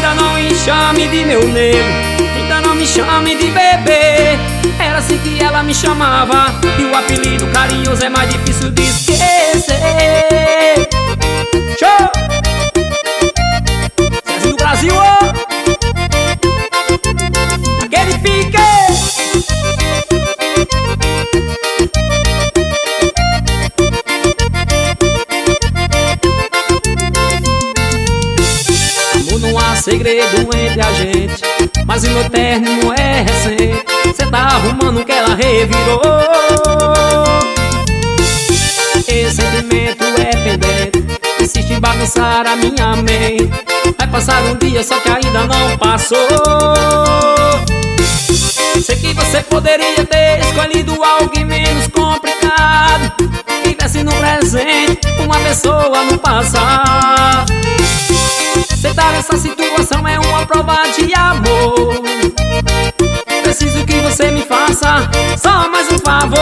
Ainda não me chame de meu nego, ainda não me chame de bebê. Era assim que ela me chamava, e o apelido carinhoso é mais difícil de esquecer. Show! Cezinho do Brasil, ó! Aquele pique! Amor, não há segredo entre a gente, mas o meu término é recente. Cê tá arrumando que ela revirou. Esse sentimento é pendente, insiste em bagunçar a minha mente. Vai passar um dia, só que ainda não passou. Sei que você poderia ter escolhido alguém menos complicado, tivesse no presente uma pessoa no passado. Aceitar essa situação é uma prova de amor. Preciso que você me faça só mais um favor.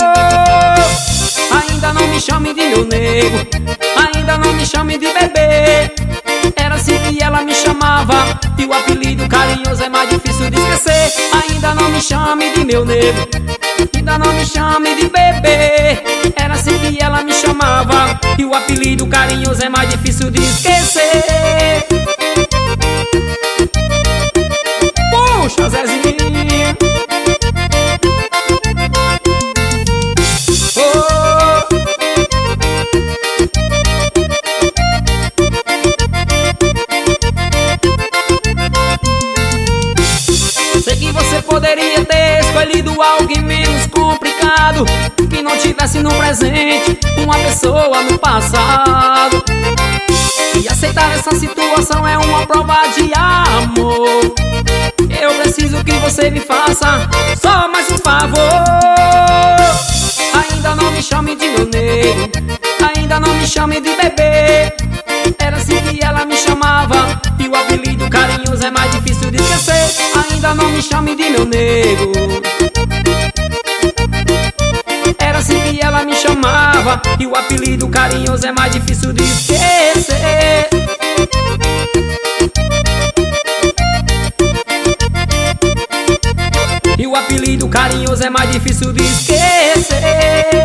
Ainda não me chame de meu nego, ainda não me chame de bebê. Era assim que ela me chamava, e o apelido carinhoso é mais difícil de esquecer. Ainda não me chame de meu nego, ainda não me chame de bebê. Era assim que ela me chamava, e o apelido carinhoso é mais difícil de esquecer. Puxa, Zezinho! Sei que você poderia ter escolhido alguém menos complicado, que não tivesse no presente uma pessoa no passado. E aceitar essa situação é uma prova de amor. Eu preciso que você me faça só mais um favor. Ainda não me chame de meu nego, ainda não me chame de bebê. Era assim que ela me chamava, e o apelido carinhoso é mais difícil de esquecer. Ainda não me chame de meu nego. Era assim que ela me chamava, e o apelido carinhoso é mais difícil de esquecer. E o apelido carinhoso é mais difícil de esquecer.